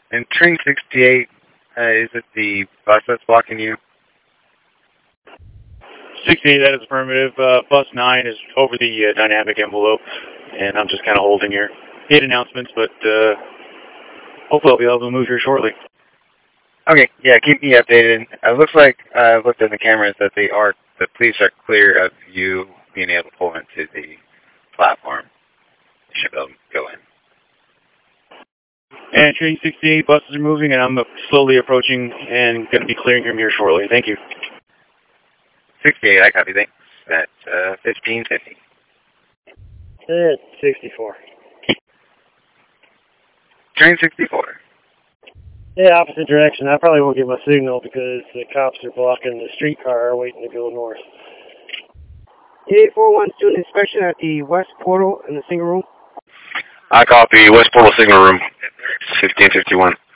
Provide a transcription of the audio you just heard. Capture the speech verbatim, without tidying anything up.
And train sixty-eight, uh, is it the bus that's blocking you? sixty-eight, that is affirmative. Uh, bus nine is over the uh, dynamic envelope, and I'm just kind of holding here. Eight announcements, but uh, hopefully I'll be able to move here shortly. Okay, yeah, keep me updated. It looks like I uh, looked at the cameras that they are, the police are clear of you being able to pull into the platform. You should be able to go in. And train sixty-eight, buses are moving, and I'm slowly approaching and going to be clearing from here shortly. Thank you. sixty-eight, I copy. Thanks. That's uh, fifteen fifty. That's sixty-four. Train sixty-four. Yeah, opposite direction. I probably won't get my signal because the cops are blocking the streetcar waiting to go north. eight four one, student inspection at the west portal in the single room. I copy. West Portal signal room. fifteen fifty-one.